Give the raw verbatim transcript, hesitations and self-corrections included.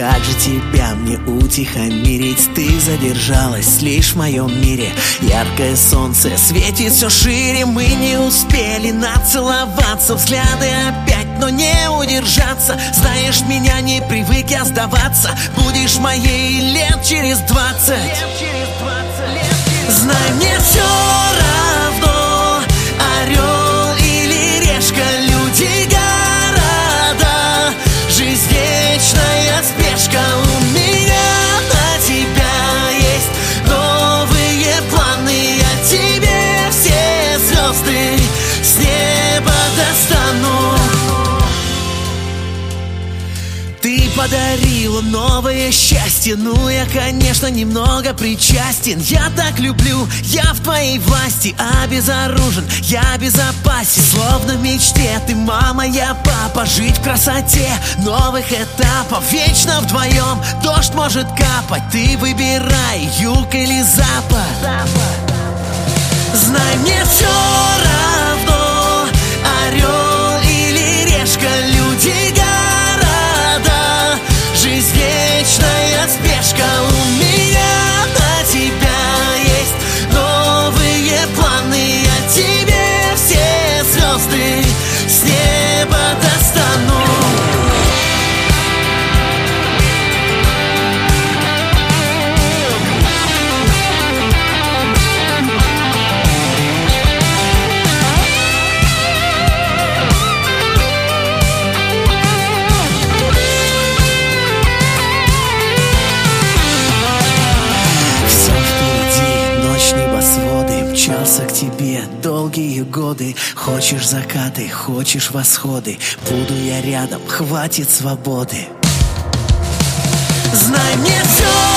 Как же тебя мне утихомирить? Ты задержалась лишь в моем мире. Яркое солнце светит все шире. Мы не успели нацеловаться, взгляды опять, но не удержаться. Знаешь, меня не привык я сдаваться. Будешь моей лет через двадцать. Знай, мне все равно, орел или решка, люди, города, жизнь вечная спешка. У меня на тебя есть новые планы. Я тебе все звезды с неба достану. Ты подарила новое счастье. Ну, я, конечно, немного причастен. Я так люблю, я в твоей власти. Обезоружен, я безопасен. Словно в мечте, ты мама, я папа. Жить в красоте новых этапов. Вечно вдвоем, дождь может капать. Ты выбирай, юг или запад. Знай, мне все равно, орел или решка, люди, города, жизнь вечная спешка. У меня на тебя есть новые планы. Я тебе все звезды с неба достану. Мчался к тебе долгие годы. Хочешь закаты, хочешь восходы. Буду я рядом, хватит свободы. Знай, мне все